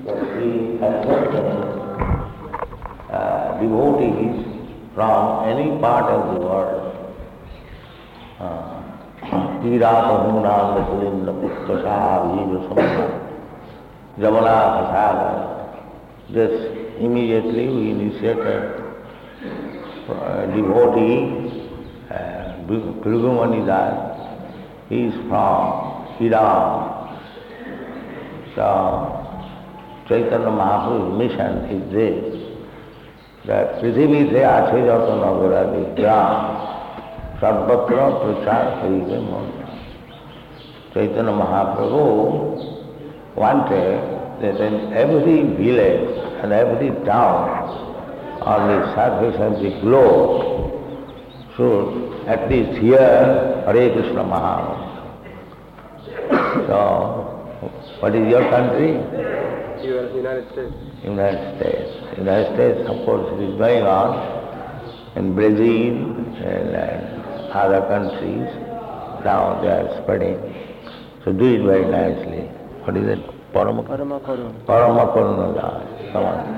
that we accept devotees from any part of the world. Tirata Hunanda Kulinda Puttasha Vija Samana Jamana Saga. Just immediately we initiated devotee Bhrigu he is from Iran. So Chaitanya Mahaprabhu's mission is this, that Prithvi se ache jato nagaradi gram sarvatra prachar karibe mantra. Chaitanya Mahaprabhu wanted that in every village and every town on the surface of the globe should at least hear Hare Krishna Mahamantra. So, what is your country? United States. United States. United States, of course, it is going on in Brazil and other countries. Now they are spreading. So do it very nicely. What is it? Parama Karuna. Parama Karuna. Come on.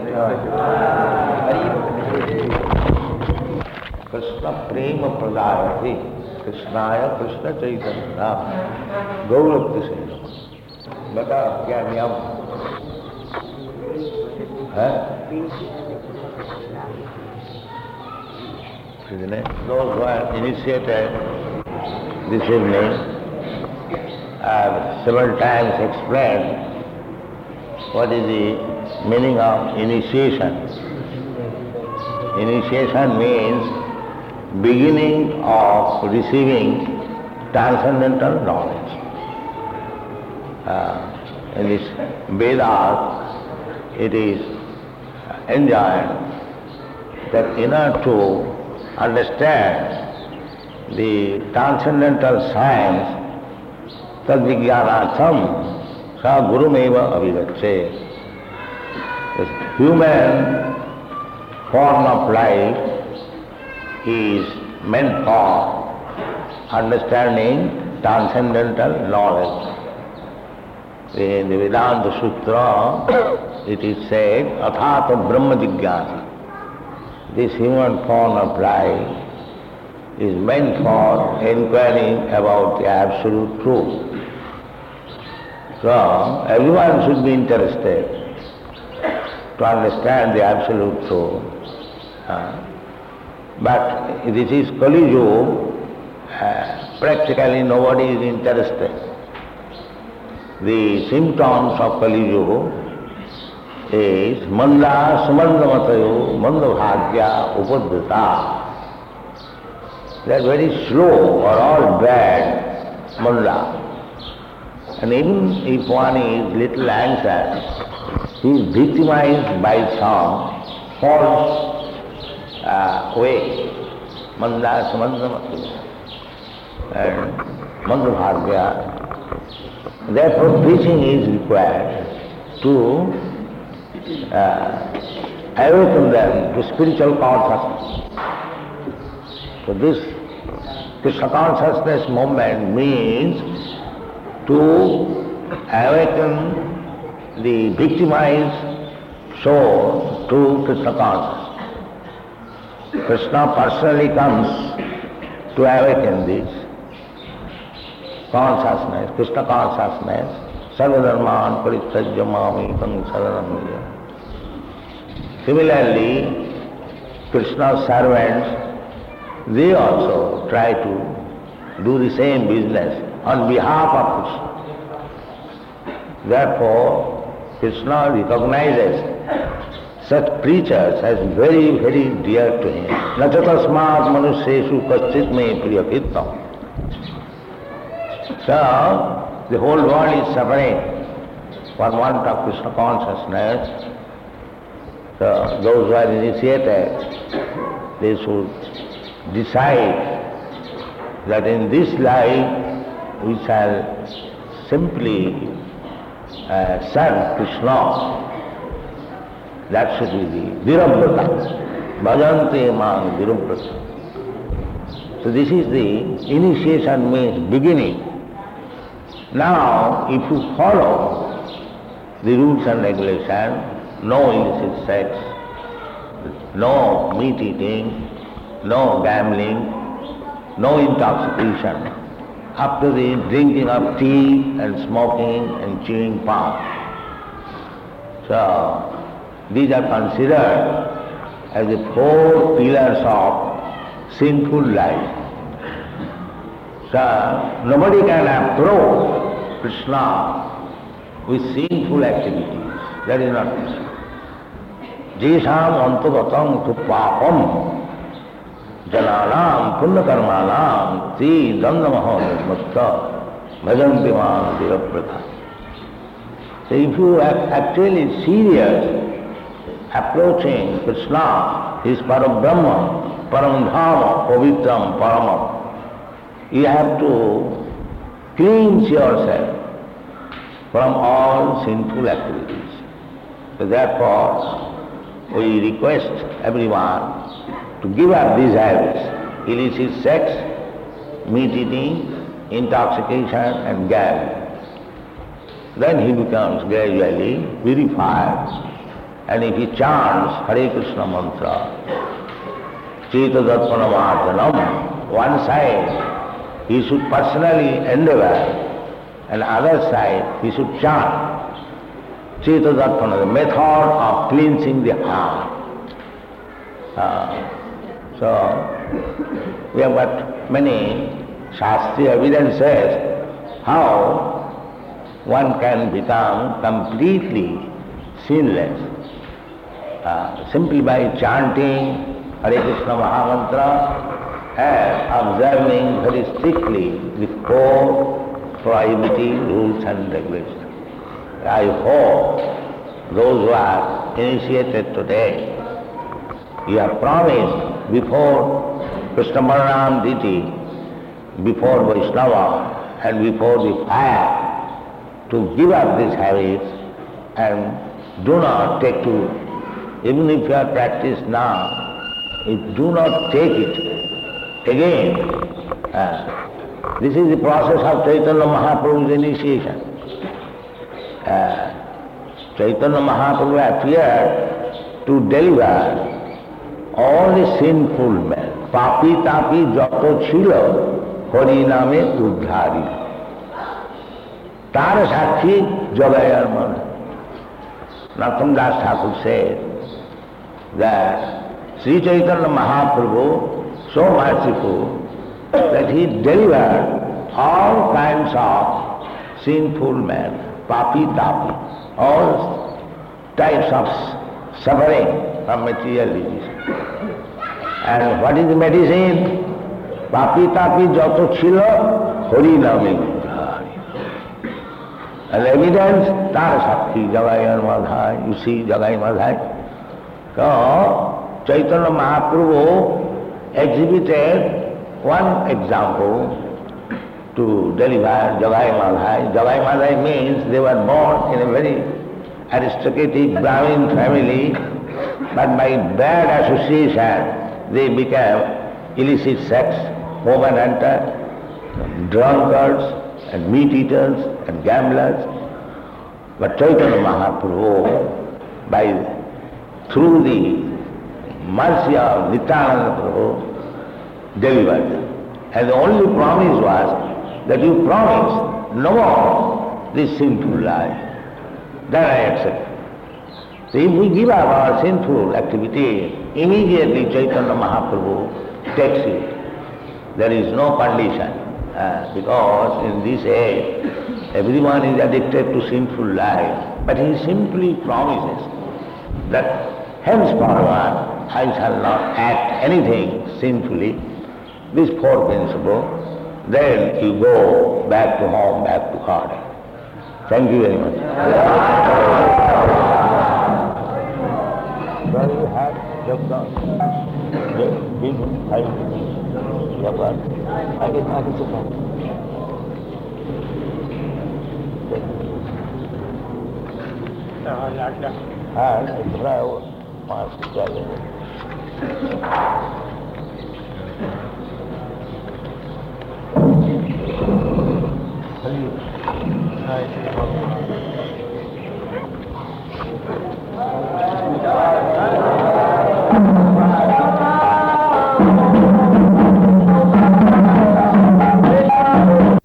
Krishna Prema Pradayati. Krishnaya Krishna Chaitanya. Gaurav Krishna. Bata kya niyam? Those who are initiated this evening have several times explained what is the meaning of initiation. Initiation means beginning of receiving transcendental knowledge. In this Vedas, it is enjoined that in order to understand the transcendental science, tadvijnanatham sa gurumeva avigacche. The human form of life is meant for understanding transcendental knowledge. In the Vedanta Sutra, it is said, Athata Brahma Jigyasa. This human form of life is meant for inquiring about the absolute truth. So, everyone should be interested to understand the absolute truth. But this is Kali Yuga, practically nobody is interested. The symptoms of Kali Yuga is manda samandamatayo manda bhagya upadhrita. They are very slow or all bad manda. And even if one is little anxious, he is victimized by some false way. Manda samandamatayo and manda bhagya. Therefore, preaching is required to awaken them to spiritual consciousness. So this Krishna consciousness movement means to awaken the victimized soul to Krishna consciousness. Krishna personally comes to awaken this consciousness, Krishna consciousness, sarvadharman parityajya mamekam saranam vraja. Similarly, Krishna's servants, they also try to do the same business on behalf of Krishna. Therefore, Krishna recognizes such preachers as very, very dear to him. Na chatasmat manusyeshu kaschit me priyakittam. So, the whole world is suffering for want of Krishna consciousness. So, those who are initiated, they should decide that in this life we shall simply serve Krishna. That should be the Virabrata. Bhajante mang Virabrata. So this is the initiation, means beginning. Now, if you follow the rules and regulations, no illicit sex, no meat eating, no gambling, no intoxication, up to the drinking of tea and smoking and chewing palm. So, these are considered as the four pillars of sinful life. So, nobody can approach Krishna with sinful activities. That is not possible. Jesham antagatam tu papam jananam punya karmanam ti dandamaho mutta bhajanti man devaprata. So if you are actually serious approaching Krishna, his Parabrahma, Paramdhama, Pavitram, Paramam, you have to cleanse yourself from all sinful activities. So therefore, we request everyone to give up these habits, illicit sex, meat eating, intoxication and gambling. Then he becomes gradually purified. And if he chants Hare Krishna mantra, Cheta Datmanamarjanam, one side he should personally endeavor, and other side he should chant Cheta Datmana, the method of cleansing the heart. So, we have got many Shastriya evidences how one can become completely sinless simply by chanting Hare Krishna Mahamantra and observing very strictly the four prohibitive rules and regulations. I hope those who are initiated today, you have promised before Krishna Balaram deity, before Vaishnava and before the fire to give up these habits and do not take to, even if you are practiced now, do not take it again. This is the process of Chaitanya Mahaprabhu's initiation. Chaitanya Mahaprabhu appeared to deliver all the sinful men. Papi tapi jato chilo Hari name uddhari. Tar sakhi jagayar man. Narottama Das Thakur said that Sri Chaitanya Mahaprabhu, so merciful, that he delivered all kinds of sinful men, papi tapi, all types of suffering from material disease. And what is the medicine? Papi tapi jato chilo Hari name uddhari. And evidence, tar sakhi jagayar madhai, you see jagai madhai. So, Chaitanya Mahaprabhu exhibited one example to deliver Jagai Madhai. Jagai Madhai means they were born in a very aristocratic Brahmin family, but by bad association they became illicit sex, woman hunter, drunkards and meat eaters and gamblers. But Chaitanya Mahaprabhu, through the mercy of Nityananda Prabhu, delivered them. And the only promise was that you promise no more this sinful life. Then I accept. So if we give up our sinful activity, immediately Chaitanya Mahaprabhu takes it. There is no condition, because in this age everyone is addicted to sinful life, but he simply promises that henceforward I shall not act anything sinfully. This four principle, then you go back to home, back to God. Thank you very much. Thank you.